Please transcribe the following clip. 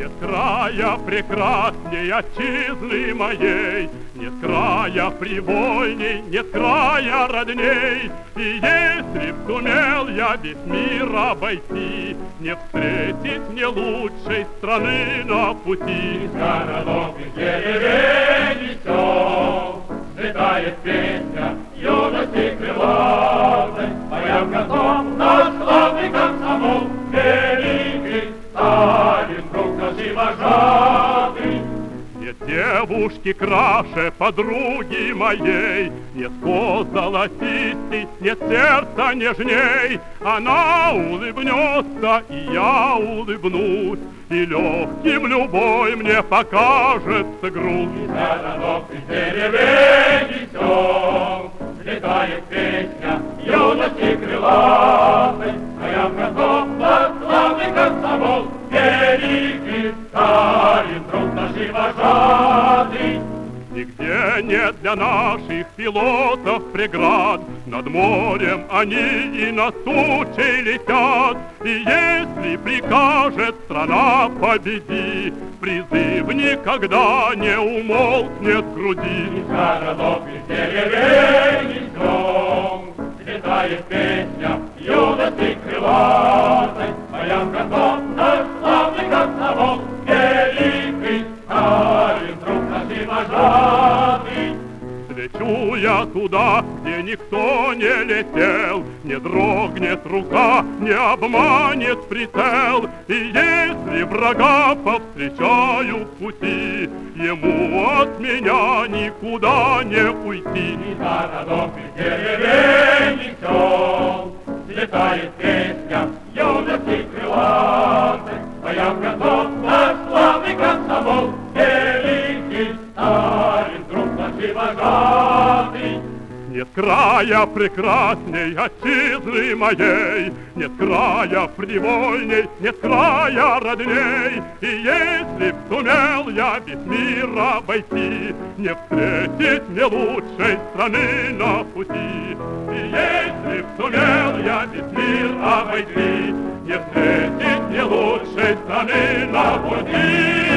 Нет края прекрасней отчизны моей, нет края привольней, нет края родней. И если б сумел я весь мир обойти, не встретить мне лучшей страны на пути. Из городов, из деревень и сел взлетает песня юности крылатой, поя в готов наш славный комсомол, великий Сталин, друг наш и вожатый. Нет девушки краше подруги моей, нет коз золотистей, нет сердца нежней. Она улыбнется, и я улыбнусь, и легким любой мне покажется грудь. Из городов, из деревень и сел взлетает песня юности крылатой, поя в готов наш славный комсомол, великий Сталин, друг наш и вожатый. Нигде нет для наших пилотов преград, над морем они и над тучей летят. И если прикажет страна победи, призыв никогда не умолкнет в груди. Из городов, из деревень и сел взлетает песня юности крылатой, поя в готов наш славный комсомол, великий Сталин, друг наш и вожатый. Лечу я туда, где никто не летел, не дрогнет рука, не обманет прицел. И если врага повстречаю в пути, ему от меня никуда не уйти. Из городов, из деревень и сел взлетает песня юности крылатой, поя в готов наш славный комсомол, великий Сталин, друг наш и вожатый. Нет края прекрасней отчизны моей, нет края привольней, нет края родней. И если б сумел я весь мир обойти, не встретить мне лучшей страны на пути. И если б сумел я весь мир обойти, не встретить мне лучшей страны на пути.